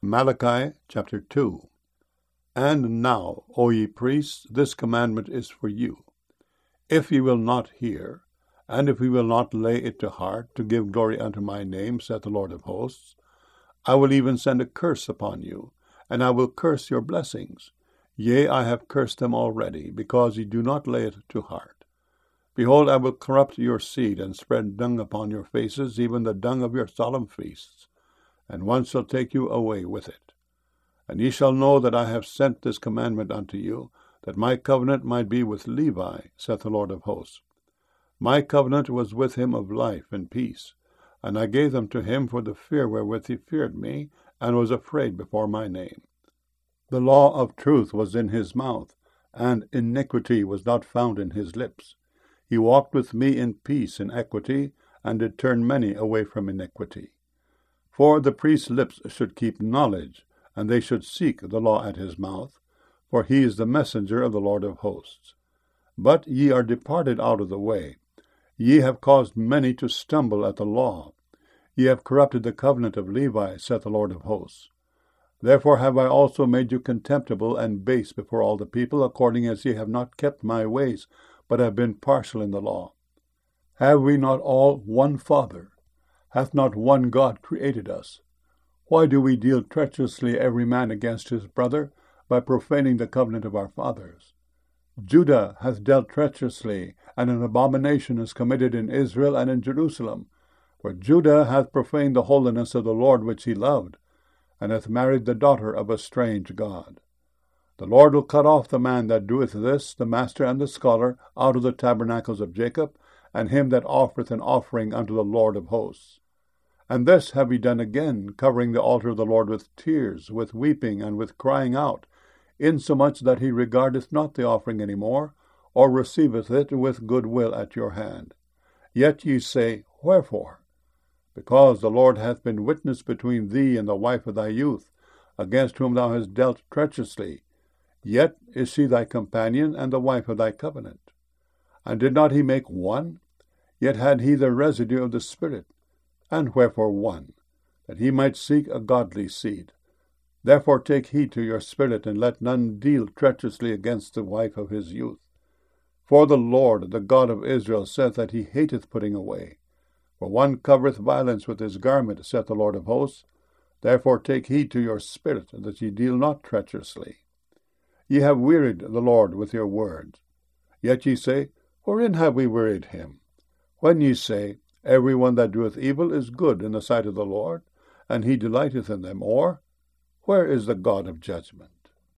Malachi chapter 2. And now, O ye priests, this commandment is for you. If ye will not hear, and if ye will not lay it to heart, to give glory unto my name, saith the Lord of hosts, I will even send a curse upon you, and I will curse your blessings. Yea, I have cursed them already, because ye do not lay it to heart. Behold, I will corrupt your seed, and spread dung upon your faces, even the dung of your solemn feasts, and one shall take you away with it. And ye shall know that I have sent this commandment unto you, that my covenant might be with Levi, saith the Lord of hosts. My covenant was with him of life and peace, and I gave them to him for the fear wherewith he feared me, and was afraid before my name. The law of truth was in his mouth, and iniquity was not found in his lips. He walked with me in peace and equity, and did turn many away from iniquity. For the priest's lips should keep knowledge, and they should seek the law at his mouth, for he is the messenger of the Lord of hosts. But ye are departed out of the way. Ye have caused many to stumble at the law. Ye have corrupted the covenant of Levi, saith the Lord of hosts. Therefore have I also made you contemptible and base before all the people, according as ye have not kept my ways, but have been partial in the law. Have we not all one Father? Hath not one God created us? Why do we deal treacherously every man against his brother, by profaning the covenant of our fathers? Judah hath dealt treacherously, and an abomination is committed in Israel and in Jerusalem. For Judah hath profaned the holiness of the Lord which he loved, and hath married the daughter of a strange god. The Lord will cut off the man that doeth this, the master and the scholar, out of the tabernacles of Jacob, and him that offereth an offering unto the Lord of hosts. And this have ye done again, covering the altar of the Lord with tears, with weeping, and with crying out, insomuch that he regardeth not the offering any more, or receiveth it with good will at your hand. Yet ye say, Wherefore? Because the Lord hath been witness between thee and the wife of thy youth, against whom thou hast dealt treacherously. Yet is she thy companion, and the wife of thy covenant. And did not he make one? Yet had he the residue of the Spirit. And wherefore one? That he might seek a godly seed. Therefore take heed to your spirit, and let none deal treacherously against the wife of his youth. For the Lord, the God of Israel, saith that he hateth putting away. For one covereth violence with his garment, saith the Lord of hosts. Therefore take heed to your spirit, that ye deal not treacherously. Ye have wearied the Lord with your words. Yet ye say, Wherein have we wearied him? When ye say, Every one that doeth evil is good in the sight of the Lord, and he delighteth in them, or, Where is the God of judgment?